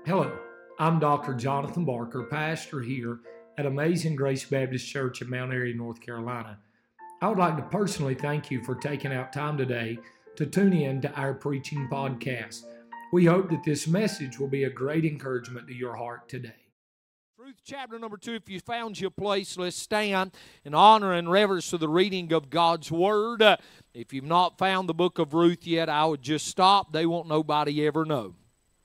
Hello, I'm Dr. Jonathan Barker, pastor here at Amazing Grace Baptist Church in Mount Airy, North Carolina. I would like to personally thank you for taking out time today to tune in to our preaching podcast. We hope that this message will be a great encouragement to your heart today. Ruth chapter number 2, if you found your place, let's stand in honor and reverence to the reading of God's Word. If you've not found the book of Ruth yet, I would just stop. They won't nobody ever know.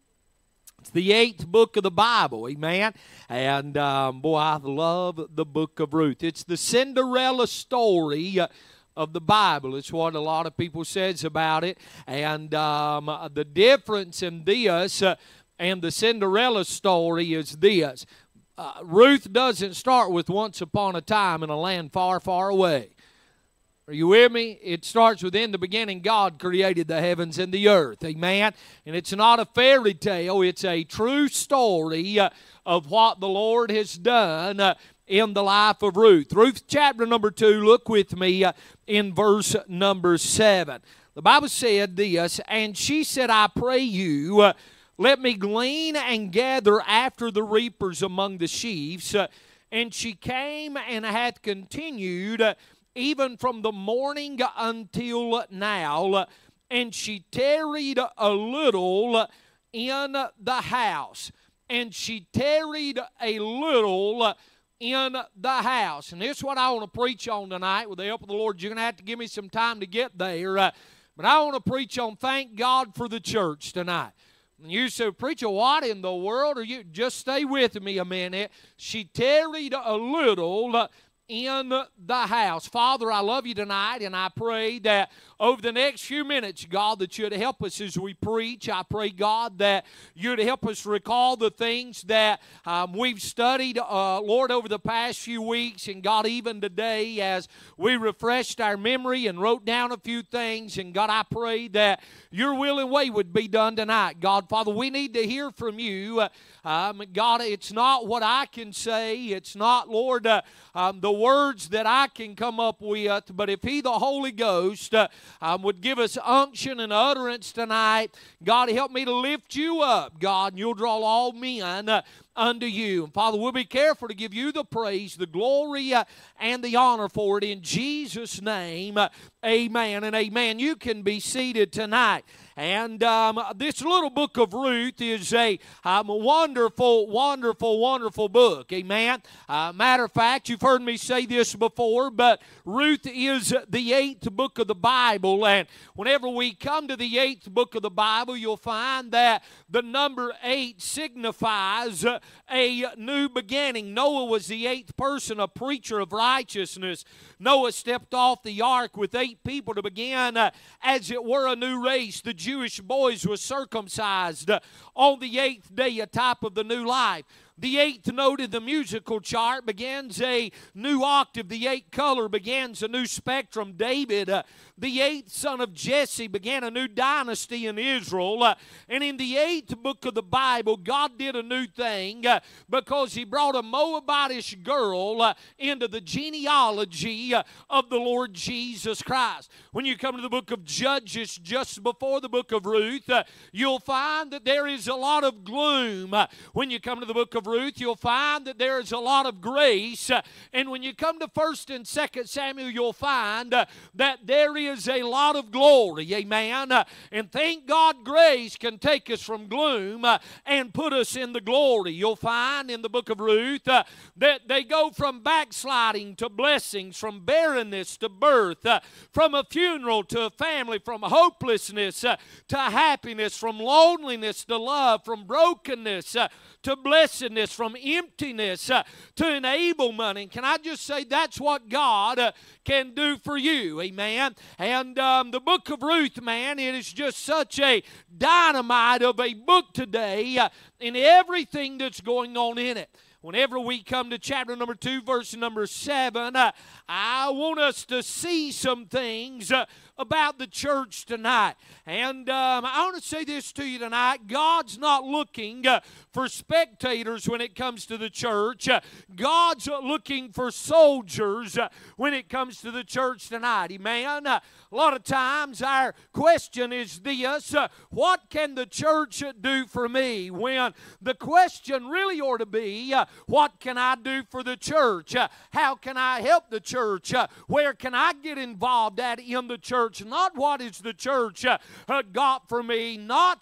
It's the 8th book of the Bible, amen? And, boy, I love the book of Ruth. It's the Cinderella story of the Bible. It's what a lot of people says about it. And the difference in this and the Cinderella story is this. Ruth doesn't start with once upon a time in a land far, far away. Are you with me? It starts with, in the beginning, God created the heavens and the earth. Amen? And it's not a fairy tale. It's a true story of what the Lord has done in the life of Ruth. Ruth chapter number 2, look with me in verse number 7. The Bible said this, "And she said, I pray you, let me glean and gather after the reapers among the sheaves. And she came and hath continued even from the morning until now, and she tarried a little in the house." And she tarried a little in the house. And this is what I want to preach on tonight. With the help of the Lord, you're going to have to give me some time to get there. But I want to preach on thank God for the church tonight. And you say, "Preacher, what in the world are you?" Just stay with me a minute. She tarried a little in the house. Father, I love you tonight, and I pray that over the next few minutes, God, that you'd help us as we preach. I pray, God, that you'd help us recall the things that we've studied, Lord, over the past few weeks, and God, even today, as we refreshed our memory and wrote down a few things, and God, I pray that your will and way would be done tonight. God, Father, we need to hear from you. God, it's not what I can say. It's not, Lord, the words that I can come up with, but if He, the Holy Ghost, would give us unction and utterance tonight, God, help me to lift you up, God, and you'll draw all men unto you. And Father, we'll be careful to give you the praise, the glory, and the honor for it in Jesus' name. Amen and amen. You can be seated tonight. And this little book of Ruth is a wonderful, wonderful, wonderful book. Amen. Matter of fact, you've heard me say this before, but Ruth is the 8th book of the Bible. And whenever we come to the 8th book of the Bible, you'll find that the number 8 signifies a new beginning. Noah was the 8th person, a preacher of righteousness. Noah stepped off the ark with 8 people to begin, as it were, a new race. The Jewish boys were circumcised on the 8th day, a type of the new life. The 8th note in the musical chart begins a new octave. The 8th color begins a new spectrum. David, the 8th son of Jesse, began a new dynasty in Israel. And in the 8th book of the Bible, God did a new thing because He brought a Moabitish girl into the genealogy of the Lord Jesus Christ. When you come to the book of Judges, just before the book of Ruth, you'll find that there is a lot of gloom. When you come to the book of Ruth, you'll find that there is a lot of grace. And when you come to 1st and 2nd Samuel, you'll find that there is a lot of glory. Amen. And thank God grace can take us from gloom and put us in the glory. You'll find in the book of Ruth that they go from backsliding to blessings, from barrenness to birth, from a funeral to a family, from hopelessness to happiness, from loneliness to love, from brokenness to blessedness, from emptiness to enablement. And can I just say that's what God can do for you. Amen. And the book of Ruth, man, it is just such a dynamite of a book today in everything that's going on in it. Whenever we come to chapter number 2, verse number 7, I want us to see some things about the church tonight. And I want to say this to you tonight. God's not looking for spectators when it comes to the church. God's looking for soldiers when it comes to the church tonight. Amen. A lot of times our question is this: what can the church do for me? When the question really ought to be, what can I do for the church? How can I help the church? Where can I get involved at in the church? Not what is the church got for me? Not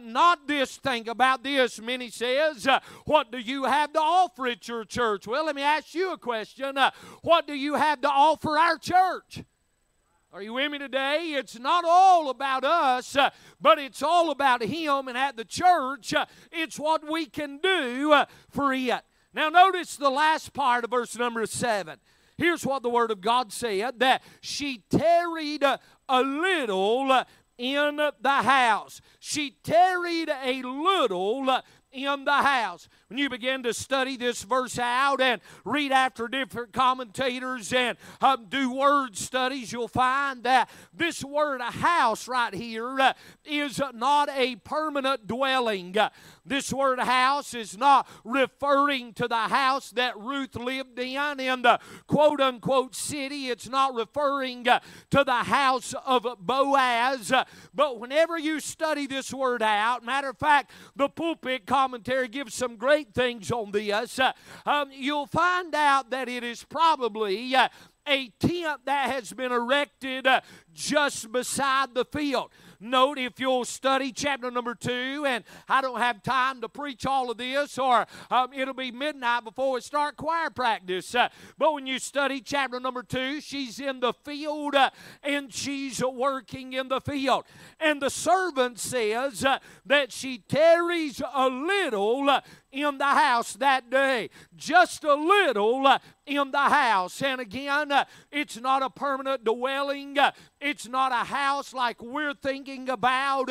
this. Think about this. Many says, what do you have to offer at your church? Well, let me ask you a question. What do you have to offer our church? Are you with me today? It's not all about us, but it's all about Him. And at the church, it's what we can do for it. Now notice the last part of verse number 7. Here's what the Word of God said, that she tarried a little in the house. She tarried a little in the house. When you begin to study this verse out and read after different commentators and do word studies, you'll find that this word house right here is not a permanent dwelling. This word house is not referring to the house that Ruth lived in the quote-unquote city. It's not referring to the house of Boaz. But whenever you study this word out, matter of fact, the pulpit commentary gives some great things on this. You'll find out that it is probably a tent that has been erected just beside the field. Note, if you'll study chapter number 2, and I don't have time to preach all of this, or it'll be midnight before we start choir practice. But when you study chapter number 2, she's in the field and she's working in the field. And the servant says that she tarries a little in the house that day. Just a little in the house. And again, it's not a permanent dwelling. It's not a house like we're thinking about.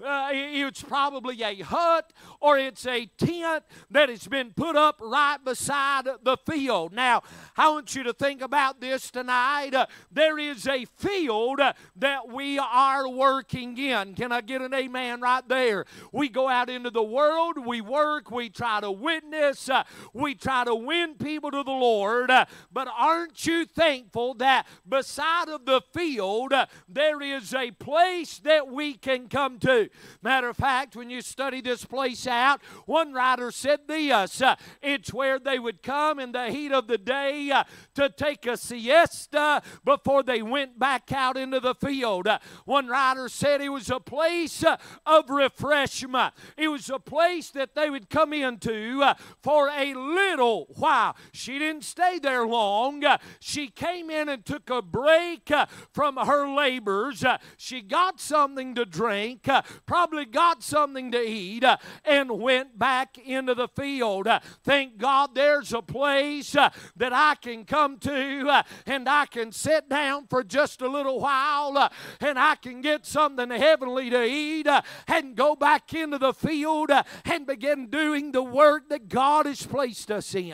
It's probably a hut or it's a tent that has been put up right beside the field. Now, I want you to think about this tonight. There is a field that we are working in. Can I get an amen right there? We go out into the world, we work, we try to witness, we try to win people to the Lord. But aren't you thankful that beside of the field there is a place that we can come to? Matter of fact, when you study this place out, one writer said this, it's where they would come in the heat of the day to take a siesta before they went back out into the field. One writer said it was a place of refreshment. It was a place that they would come into for a little while. She didn't stay there long. She came in and took a break from her labors. She got something to drink, probably got something to eat, and went back into the field. Thank God there's a place that I can come to and I can sit down for just a little while and I can get something heavenly to eat and go back into the field and begin doing the work that God has placed us in.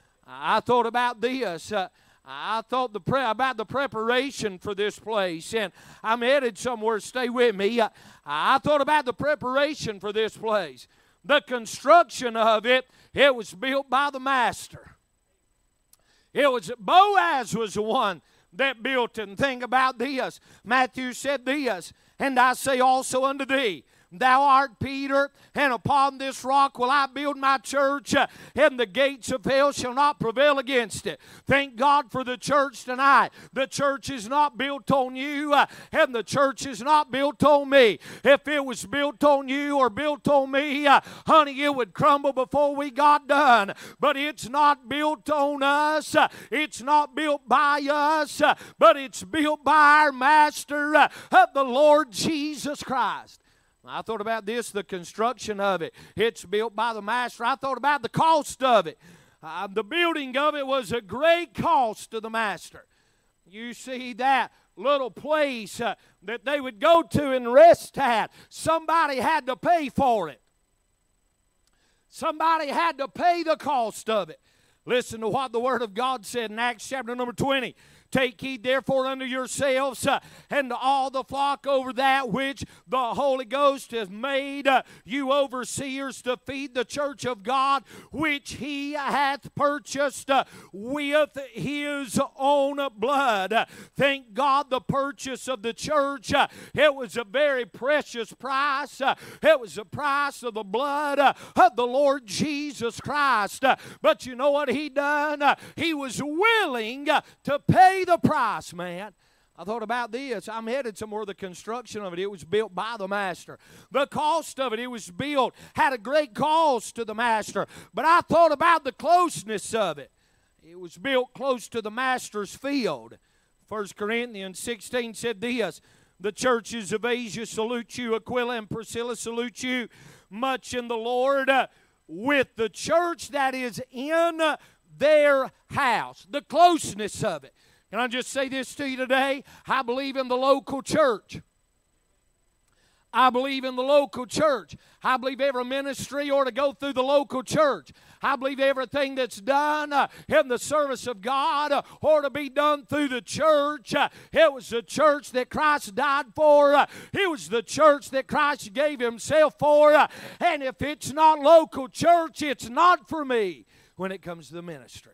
I thought about this. I thought about the preparation for this place, and I'm headed somewhere. Stay with me. I thought about the preparation for this place. The construction of it, it was built by the master. Boaz was the one that built it. And think about this. Matthew said this, and I say also unto thee, Thou art Peter, and upon this rock will I build my church, and the gates of hell shall not prevail against it. Thank God for the church tonight. The church is not built on you, and the church is not built on me. If it was built on you or built on me, honey, it would crumble before we got done. But it's not built on us. It's not built by us, but it's built by our Master, the Lord Jesus Christ. I thought about this, the construction of it. It's built by the master. I thought about the cost of it. The building of it was a great cost to the master. You see that little place that they would go to and rest at. Somebody had to pay for it. Somebody had to pay the cost of it. Listen to what the Word of God said in Acts chapter number 20. Take heed therefore unto yourselves and to all the flock over that which the Holy Ghost has made you overseers to feed the church of God, which he hath purchased with his own blood. Thank God, the purchase of the church, it was a very precious price. It was the price of the blood of the Lord Jesus Christ. But you know what he done? He was willing to pay the price, man. I thought about this. I'm headed somewhere. The construction of it, it was built by the master. The cost of it was built, had a great cost to the master. But I thought about the closeness of it. It was built close to the master's field. 1 Corinthians 16 said this, the churches of Asia salute you, Aquila and Priscilla salute you much in the Lord, with the church that is in their house. The closeness of it. Can I just say this to you today? I believe in the local church. I believe in the local church. I believe every ministry ought to go through the local church. I believe everything that's done in the service of God ought to be done through the church. It was the church that Christ died for. It was the church that Christ gave himself for. And if it's not local church, it's not for me when it comes to the ministry.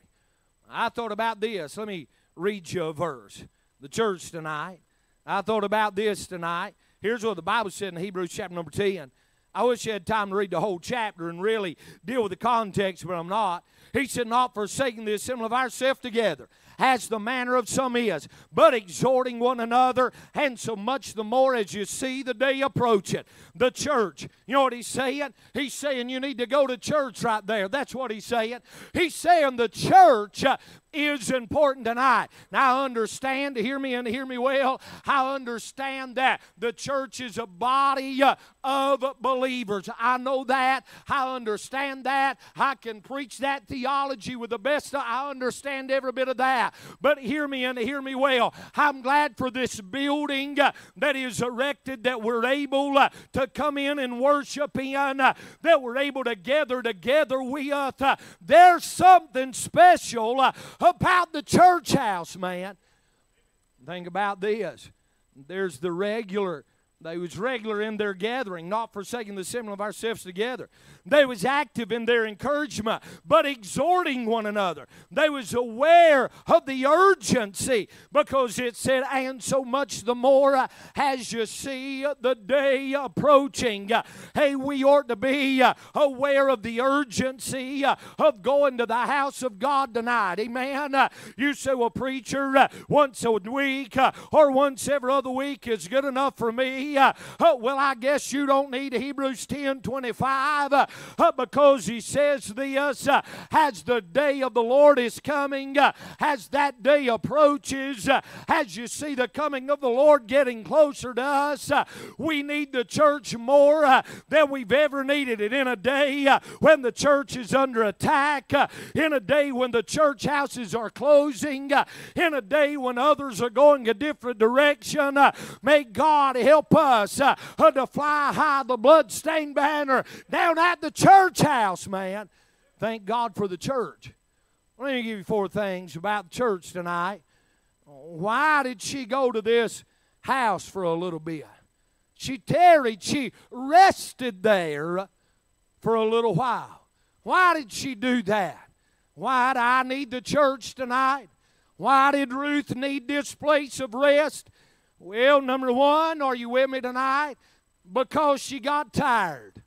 I thought about this. Let me read you a verse. The church tonight. I thought about this tonight. Here's what the Bible said in Hebrews chapter number 10. I wish I had time to read the whole chapter and really deal with the context, but I'm not. He said, not forsaking the assembly of ourselves together, as the manner of some is, but exhorting one another, and so much the more as you see the day approaching. The church, you know what he's saying? He's saying you need to go to church right there. That's what he's saying. He's saying the church is important tonight. Now I understand, hear me and hear me well, I understand that the church is a body of believers. I know that. I understand that. I can preach that theology with the best. I understand every bit of that. But hear me and hear me well. I'm glad for this building that is erected, that we're able to come in and worship in, that we're able to gather together with. There's something special about the church house, man. Think about this. There's the regular. They was regular in their gathering, not forsaking the assembly of ourselves together. They was active in their encouragement, but exhorting one another. They was aware of the urgency, because it said, and so much the more as you see the day approaching. Hey, we ought to be aware of the urgency of going to the house of God tonight. Amen. You say, well, preacher, once a week or once every other week is good enough for me. Well, I guess you don't need Hebrews 10:25 because he says this, as the day of the Lord is coming, as that day approaches, as you see the coming of the Lord getting closer to us, we need the church more than we've ever needed it. In a day when the church is under attack, in a day when the church houses are closing, in a day when others are going a different direction, may God help us to fly high the bloodstained banner down at the church house, man. Thank God for the church. Let me give you 4 things about the church tonight. Why did she go to this house for a little bit? She tarried, she rested there for a little while. Why did she do that? Why do I need the church tonight? Why did Ruth need this place of rest? Well, number 1, are you with me tonight? Because she got tired.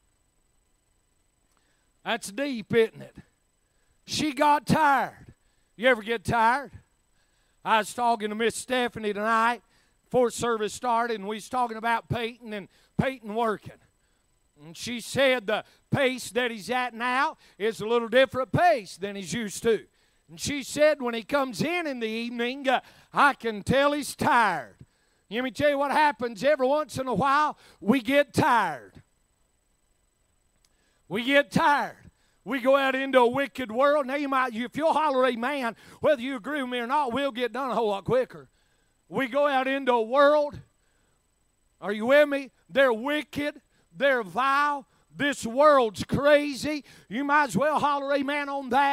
That's deep, isn't it? She got tired. You ever get tired? I was talking to Miss Stephanie tonight before service started, and we was talking about Peyton and Peyton working. And she said the pace that he's at now is a little different pace than he's used to. And she said when he comes in the evening, I can tell he's tired. Let me tell you what happens. Every once in a while, we get tired. We get tired. We go out into a wicked world. Now, if you'll holler amen, whether you agree with me or not, we'll get done a whole lot quicker. We go out into a world. Are you with me? They're wicked. They're vile. This world's crazy. You might as well holler amen on that.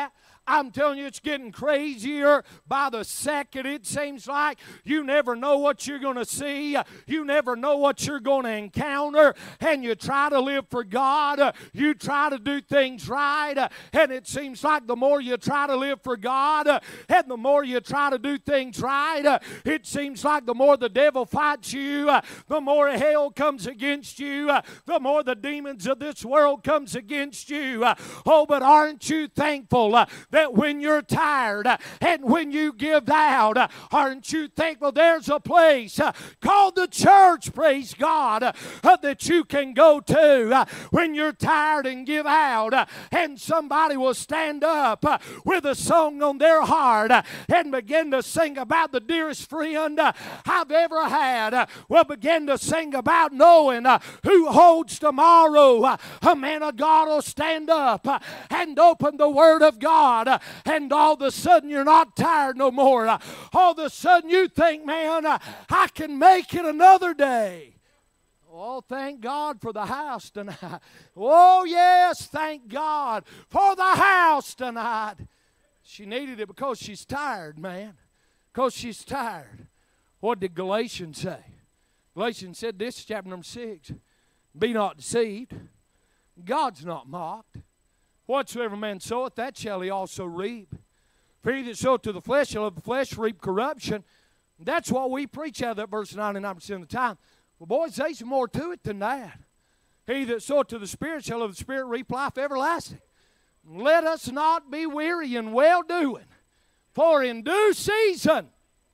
I'm telling you, it's getting crazier by the second. It seems like you never know what you're going to see. You never know what you're going to encounter. And you try to live for God. You try to do things right. And it seems like the more you try to live for God and the more you try to do things right, it seems like the more the devil fights you, the more hell comes against you, the more the demons of this world comes against you. Oh, but aren't you thankful that when you're tired and when you give out, aren't you thankful there's a place called the church, praise God, that you can go to when you're tired and give out, and somebody will stand up with a song on their heart and begin to sing about the dearest friend I've ever had. Will begin to sing about knowing who holds tomorrow. A man of God will stand up and open the Word of God, and all of a sudden you're not tired no more. All of a sudden you think, man, I can make it another day. Oh, thank God for the house tonight. Oh, yes, thank God for the house tonight. She needed it because she's tired, man. Because she's tired. What did Galatians say? Galatians said this, chapter number 6. Be not deceived. God's not mocked. Whatsoever man soweth, that shall he also reap. For he that soweth to the flesh shall of the flesh reap corruption. That's what we preach out of that verse 99% of the time. Well, boys, there's more to it than that. He that soweth to the Spirit shall of the Spirit reap life everlasting. Let us not be weary in well-doing, for in due season,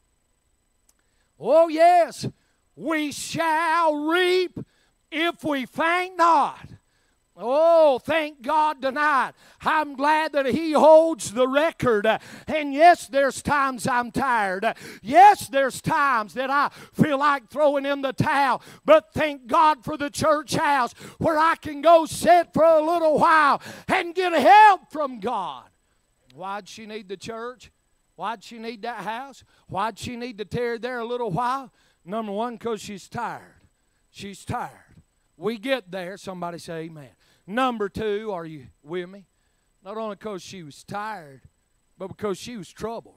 oh yes, we shall reap if we faint not. Oh, thank God tonight. I'm glad that He holds the record. And yes, there's times I'm tired. Yes, there's times that I feel like throwing in the towel. But thank God for the church house where I can go sit for a little while and get help from God. Why'd she need the church? Why'd she need that house? Why'd she need to tarry there a little while? Number one, because she's tired. She's tired. We get there. Somebody say amen. Number two, are you with me? Not only because she was tired, but because she was troubled.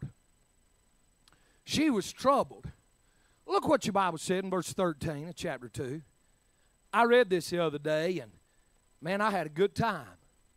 She was troubled. Look what your Bible said in verse 13 of chapter 2. I read this the other day, and man, I had a good time.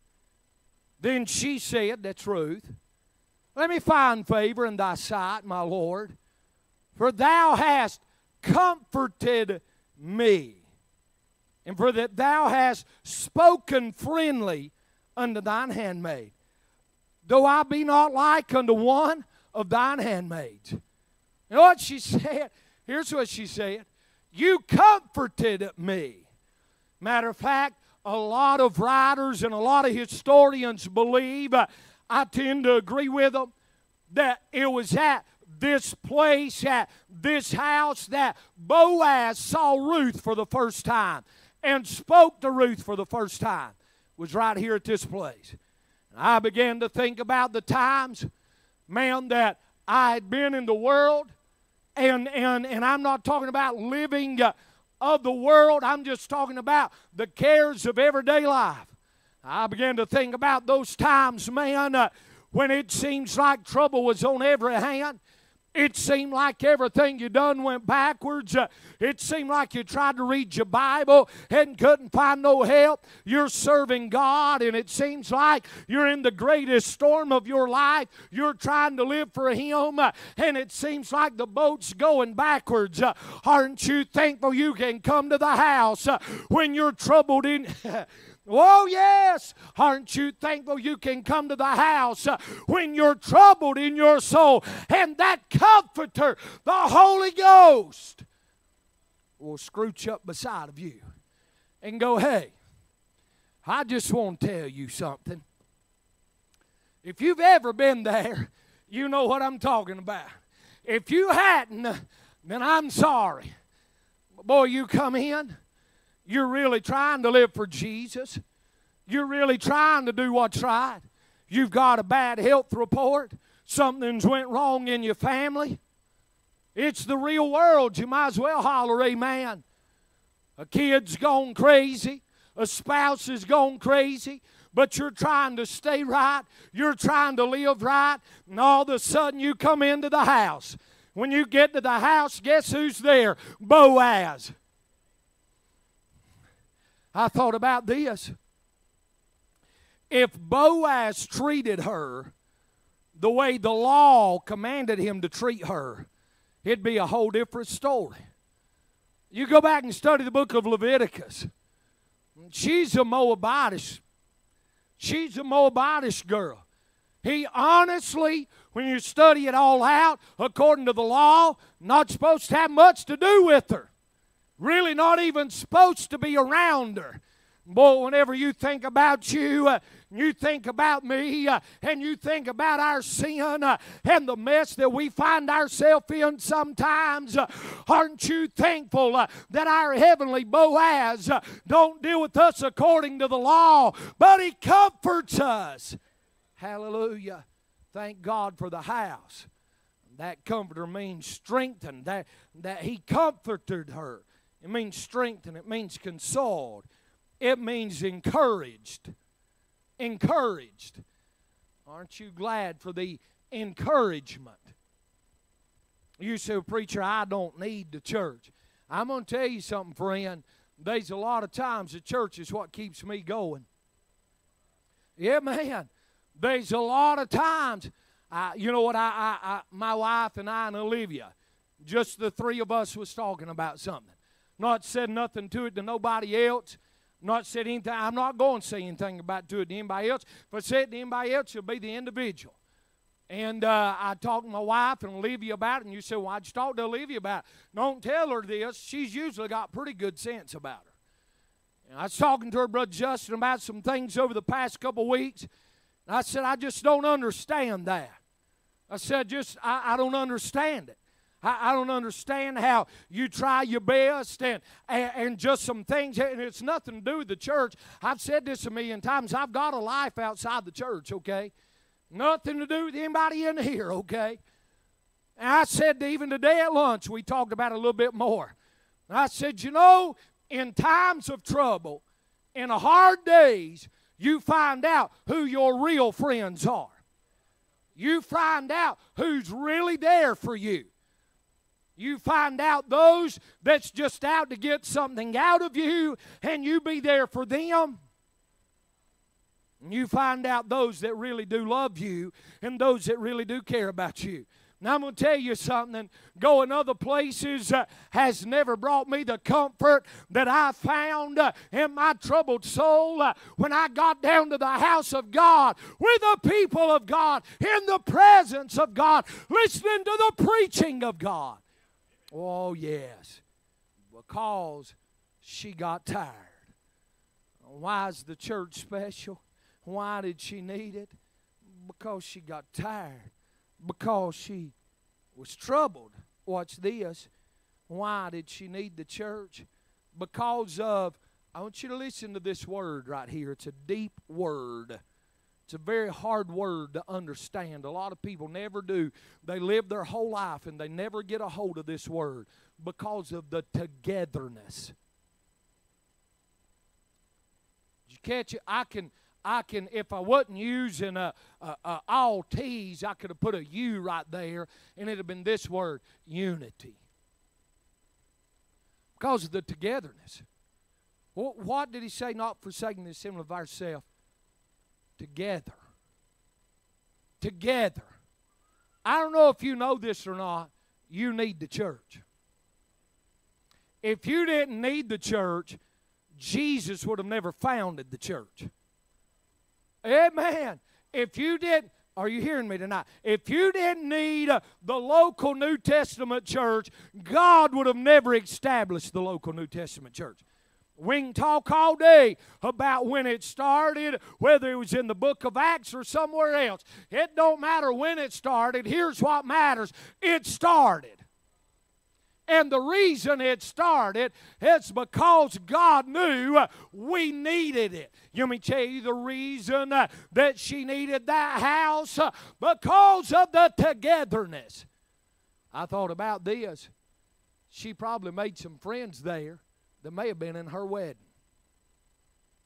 Then she said, that's Ruth, let me find favor in thy sight, my Lord, for thou hast comforted me. And for that thou hast spoken friendly unto thine handmaid, though I be not like unto one of thine handmaids. You know what she said? Here's what she said. You comforted me. Matter of fact, a lot of writers and a lot of historians believe, I tend to agree with them, that it was at this place, at this house, that Boaz saw Ruth for the first time and spoke to Ruth for the first time. Was right here at this place. And I began to think about the times, man, that I had been in the world, and I'm not talking about living of the world. I'm just talking about the cares of everyday life. I began to think about those times, man, when it seems like trouble was on every hand. It seemed like everything you done went backwards. It seemed like you tried to read your Bible and couldn't find no help. You're serving God, and it seems like you're in the greatest storm of your life. You're trying to live for Him, and it seems like the boat's going backwards. Aren't you thankful you can come to the house when you're troubled in... Oh, yes. Aren't you thankful you can come to the house when you're troubled in your soul, and that Comforter, the Holy Ghost, will scrooch up beside of you and go, hey, I just want to tell you something. If you've ever been there, you know what I'm talking about. If you hadn't, then I'm sorry. Boy, you come in. You're really trying to live for Jesus. You're really trying to do what's right. You've got a bad health report. Something's went wrong in your family. It's the real world. You might as well holler amen. A kid's gone crazy. a spouse is gone crazy, but you're trying to stay right, you're trying to live right, and all of a sudden you come into the house. When you get to the house, guess who's there? Boaz. I thought about this. If Boaz treated her the way the law commanded him to treat her, it'd be a whole different story. You go back and study the book of Leviticus. She's a Moabitish. She's a Moabitish girl. He honestly, when you study it all out, according to the law, not supposed to have much to do with her. Really not even supposed to be around her. Boy, whenever you think about you think about me, and you think about our sin and the mess that we find ourselves in sometimes, aren't you thankful that our heavenly Boaz don't deal with us according to the law, but he comforts us? Hallelujah. Thank God for the house. That comforter means strengthened, that he comforted her. It means strengthened. It means consoled. It means encouraged. Encouraged. Aren't you glad for the encouragement? You say, well, preacher, I don't need the church. I'm going to tell you something, friend. There's a lot of times the church is what keeps me going. Yeah, man. There's a lot of times. You know what? My wife and I and Olivia, just the three of us was talking about something. Not said nothing to it to nobody else. Not said anything. I'm not going to say anything about it to anybody else. If I say it to anybody else, it'll be the individual. And I talked to my wife and Olivia about it, and you say, well, why'd you talk to Olivia about it? Don't tell her this. She's usually got pretty good sense about her. And I was talking to her brother Justin about some things over the past couple of weeks. And I said, I just don't understand that. I said, I don't understand it. I don't understand how you try your best and just some things, and it's nothing to do with the church. I've said this a million times. I've got a life outside the church, okay? Nothing to do with anybody in here, okay? And I said even today at lunch, we talked about it a little bit more. And I said, you know, in times of trouble, in the hard days, you find out who your real friends are. You find out who's really there for you. You find out those that's just out to get something out of you, and you be there for them. And you find out those that really do love you and those that really do care about you. Now, I'm going to tell you something. Going other places has never brought me the comfort that I found in my troubled soul when I got down to the house of God with the people of God, in the presence of God, listening to the preaching of God. Oh, yes, because she got tired. Why is the church special? Why did she need it? Because she got tired. Because she was troubled. Watch this. Why did she need the church? Because of, I want you to listen to this word right here. It's a deep word. It's a very hard word to understand. A lot of people never do. They live their whole life and they never get a hold of this word because of the togetherness. Did you catch it? I can, if I wasn't using all T's, I could have put a U right there and it would have been this word, unity. Because of the togetherness. What did he say? Not forsaking the assembly of ourselves. Together. Together. I don't know if you know this or not. You need the church. If you didn't need the church, Jesus would have never founded the church. Amen. If you didn't, are you hearing me tonight? If you didn't need the local New Testament church, God would have never established the local New Testament church. We can talk all day about when it started, whether it was in the book of Acts or somewhere else. It don't matter when it started. Here's what matters. It started. And the reason it started is because God knew we needed it. Let me tell you the reason that she needed that house, because of the togetherness. I thought about this. She probably made some friends there that may have been in her wedding.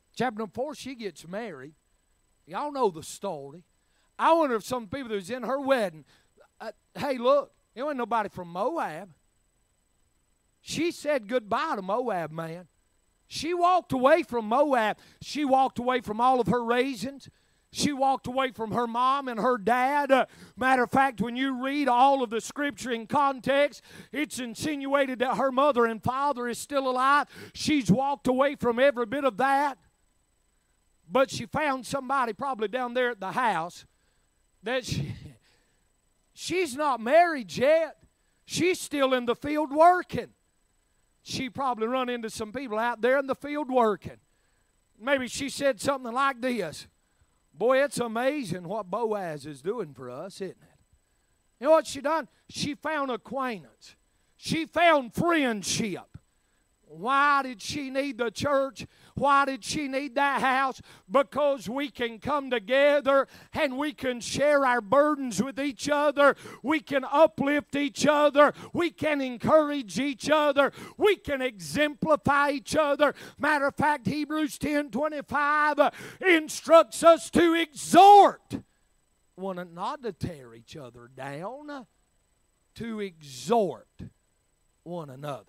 Chapter number 4, she gets married. Y'all know the story. I wonder if some people that was in her wedding, hey, look, there wasn't nobody from Moab. She said goodbye to Moab, man. She walked away from Moab. She walked away from all of her raisins. She walked away from her mom and her dad. Matter of fact, when you read all of the scripture in context, it's insinuated that her mother and father is still alive. She's walked away from every bit of that. But she found somebody probably down there at the house that she's not married yet. She's still in the field working. She probably run into some people out there in the field working. Maybe she said something like this. Boy, it's amazing what Boaz is doing for us, isn't it? You know what she done? She found acquaintance. She found friendship. Why did she need the church? Why did she need that house? Because we can come together and we can share our burdens with each other. We can uplift each other. We can encourage each other. We can exemplify each other. Matter of fact, Hebrews 10:25 instructs us to exhort one another, not to tear each other down, to exhort one another.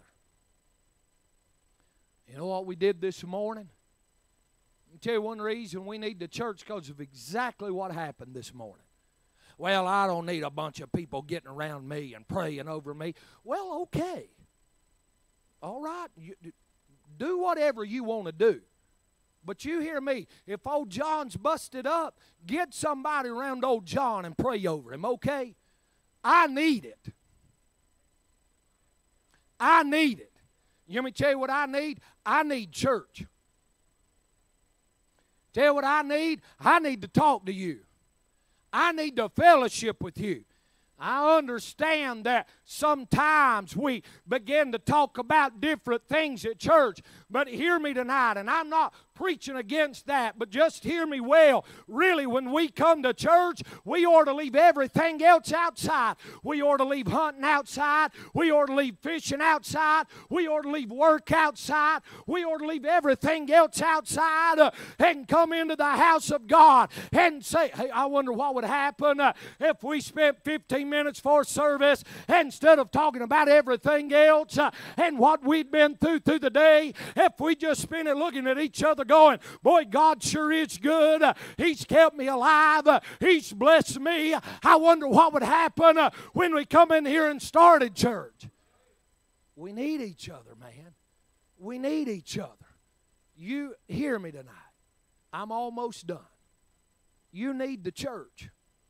You know what we did this morning? I'll tell you one reason we need the church, because of exactly what happened this morning. Well, I don't need a bunch of people getting around me and praying over me. Well, okay. All right. Do whatever you want to do. But you hear me. If old John's busted up, get somebody around old John and pray over him, okay? I need it. I need it. Let me tell you what I need. I need church. Tell you what I need. I need to talk to you. I need to fellowship with you. I understand that sometimes we begin to talk about different things at church, but hear me tonight, and I'm not preaching against that, but just hear me well. Really, when we come to church, we ought to leave everything else outside. We ought to leave hunting outside. We ought to leave fishing outside. We ought to leave work outside. We ought to leave everything else outside and come into the house of God and say, hey, I wonder what would happen if we spent 15 minutes for service, instead of talking about everything else and what we'd been through the day, if we just spent it looking at each other going, boy, God sure is good. He's kept me alive. He's blessed me. I wonder what would happen when we come in here and started church. We need each other, man. We need each other. You hear me tonight. I'm almost done. You need the church.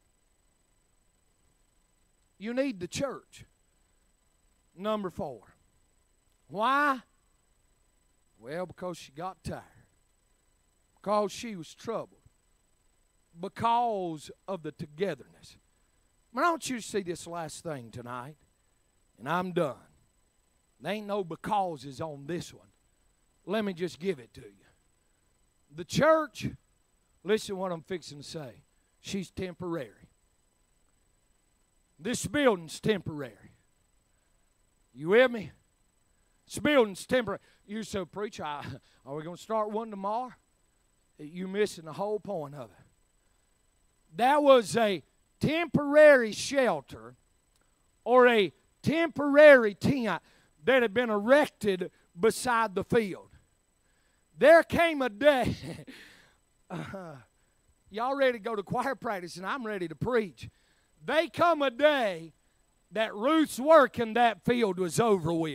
You need the church. Number 4. Why? Well, because she got tired. Because she was troubled. Because of the togetherness. But I want you to see this last thing tonight, and I'm done. There ain't no becauses on this one. Let me just give it to you. The church, listen to what I'm fixing to say. She's temporary. This building's temporary. You with me? This building's temporary. You say, preacher, are we going to start one tomorrow? You're missing the whole point of it. That was a temporary shelter or a temporary tent that had been erected beside the field. There came a day. Y'all ready to go to choir practice, and I'm ready to preach. They come a day that Ruth's work in that field was over with.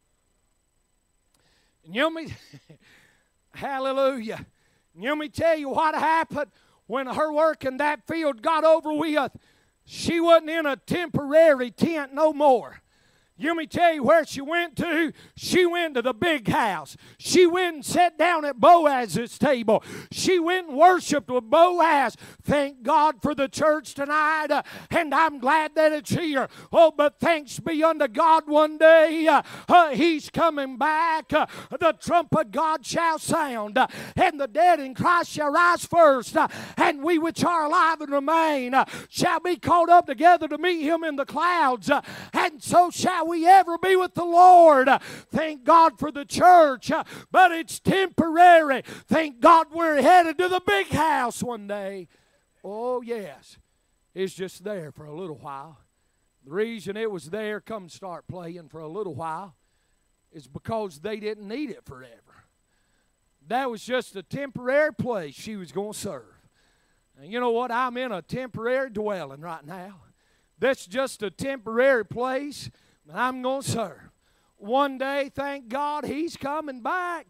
And you know me, hallelujah. And let me tell you what happened when her work in that field got over with. She wasn't in a temporary tent no more. Let me tell you where she went to. She went to the big house. She went and sat down at Boaz's table. She went and worshiped with Boaz. Thank God for the church tonight, and I'm glad that it's here. Oh, but thanks be unto God, one day He's coming back. The trump of God shall sound, and the dead in Christ shall rise first, and we which are alive and remain shall be caught up together to meet Him in the clouds, and so shall we ever be with the Lord. Thank God for the church, but it's temporary. Thank God we're headed to the big house one day. Oh, yes. It's just there for a little while. The reason it was there, come start playing for a little while, is because they didn't need it forever. That was just a temporary place she was going to serve. And you know what? I'm in a temporary dwelling right now. That's just a temporary place that I'm going to serve. One day, thank God, He's coming back.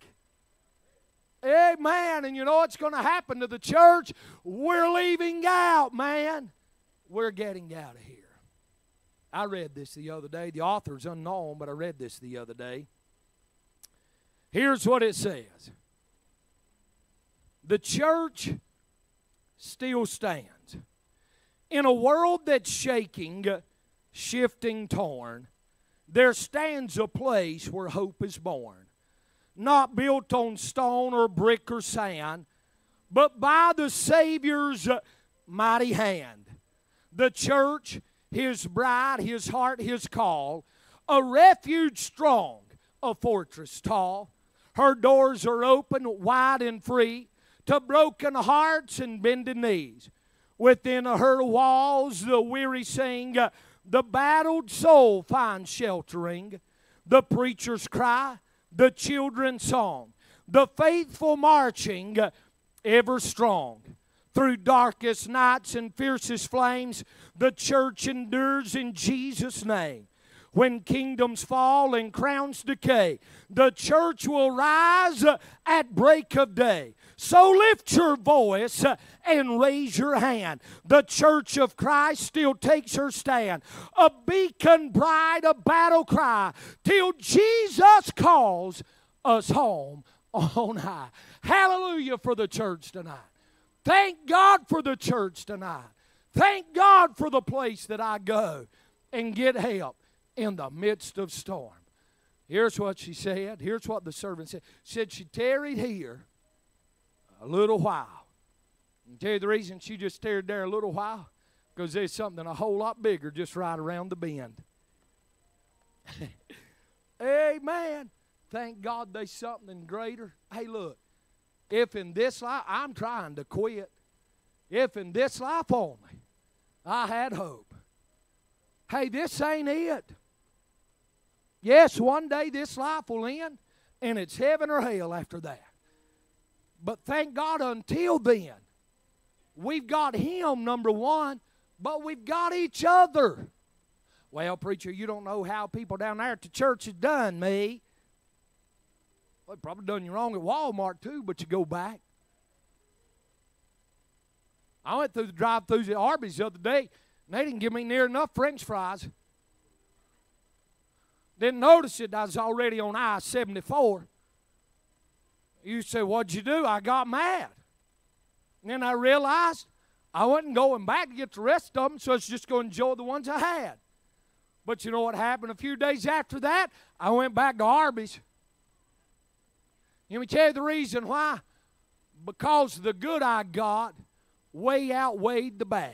Amen. And you know what's going to happen to the church? We're leaving out, man. We're getting out of here. I read this the other day. The author's unknown, but I read this the other day. Here's what it says. The church still stands. In a world that's shaking, shifting, torn, there stands a place where hope is born. Not built on stone or brick or sand, but by the Savior's mighty hand. The church, His bride, His heart, His call, a refuge strong, a fortress tall. Her doors are open, wide and free, to broken hearts and bending knees. Within her walls the weary sing, the battled soul finds sheltering. The preacher's cry, the children's song, the faithful marching ever strong. Through darkest nights and fiercest flames, the church endures in Jesus' name. When kingdoms fall and crowns decay, the church will rise at break of day. So lift your voice and raise your hand. The church of Christ still takes her stand. A beacon bright, a battle cry, till Jesus calls us home on high. Hallelujah for the church tonight. Thank God for the church tonight. Thank God for the place that I go and get help in the midst of storm. Here's what she said. Here's what the servant said. She said she tarried here a little while. And tell you the reason she just tarried there a little while? Because there's something a whole lot bigger just right around the bend. Amen. Thank God there's something greater. Hey, look. If in this life, I'm trying to quit. If in this life only I had hope. Hey, this ain't it. Yes, one day this life will end, and it's heaven or hell after that. But thank God until then, we've got Him, number one, but we've got each other. Well, preacher, you don't know how people down there at the church has done me. Well, they probably done you wrong at Walmart too, but you go back. I went through the drive-thrus at Arby's the other day, and they didn't give me near enough French fries. Didn't notice it. I was already on I-74. You say, what'd you do? I got mad. And then I realized I wasn't going back to get the rest of them, so I was just going to enjoy the ones I had. But you know what happened a few days after that? I went back to Arby's. Let me tell you the reason why. Because the good I got way outweighed the bad.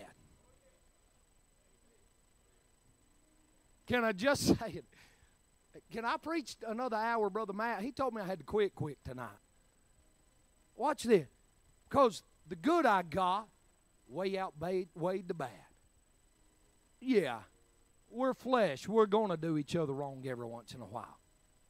Can I just say it? Can I preach another hour, Brother Matt? He told me I had to quit quick tonight. Watch this. Because the good I got way outweighed the bad. Yeah, we're flesh. We're going to do each other wrong every once in a while.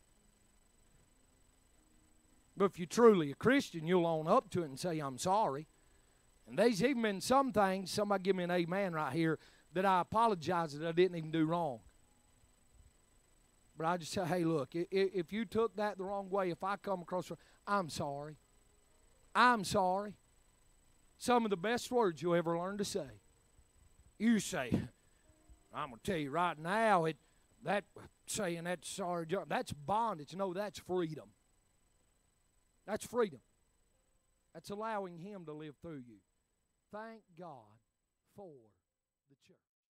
But if you're truly a Christian, you'll own up to it and say, I'm sorry. And there's even been some things, somebody give me an amen right here, that I apologize that I didn't even do wrong. But I just say, hey, look, if you took that the wrong way, if I come across, I'm sorry. I'm sorry. Some of the best words you'll ever learn to say. You say, I'm going to tell you right now, that saying that's sorry, that's bondage. No, that's freedom. That's freedom. That's allowing Him to live through you. Thank God for the church.